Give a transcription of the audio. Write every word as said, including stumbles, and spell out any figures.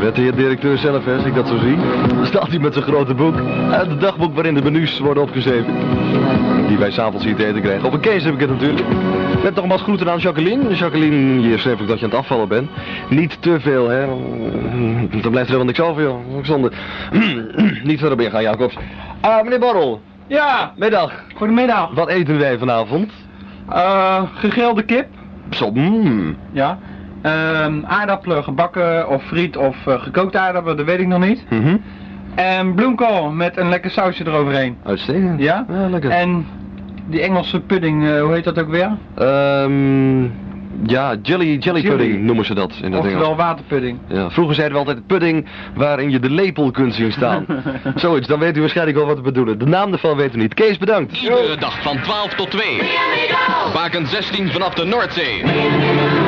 werd de heer directeur zelf, hè, als ik dat zo zie. Dan staat hij met zijn grote boek. En het dagboek waarin de menus worden opgeschreven. Die wij s'avonds hier te eten krijgen. Op een case heb ik het natuurlijk. Met nogmaals groeten aan Jacqueline. Jacqueline, je schreef ook dat je aan het afvallen bent. Niet te veel, hè. Dan blijft er wel niks over, joh. Zonde. Niet verder op ingaan, Jacobs. Ah, meneer Barrel. Ja. Middag. Goedemiddag. Wat eten wij vanavond? Uh, gegrilde kip. Zo, mm. Ja. Um, aardappelen gebakken of friet of uh, gekookte aardappelen, dat weet ik nog niet. Mm-hmm. En bloemkool met een lekker sausje eroverheen. Uitstekend. Ja? Ja, lekker. En die Engelse pudding, uh, hoe heet dat ook weer? Um, ja, jelly, jelly, jelly pudding noemen ze dat in dat Engels. Oftewel waterpudding. Ja, vroeger zeiden we altijd pudding waarin je de lepel kunt zien staan. Zoiets, dan weet u waarschijnlijk wel wat we bedoelen. De naam ervan weten we niet. Kees, bedankt. Iedere dag van twaalf tot twee. Waken zestien vanaf de Noordzee.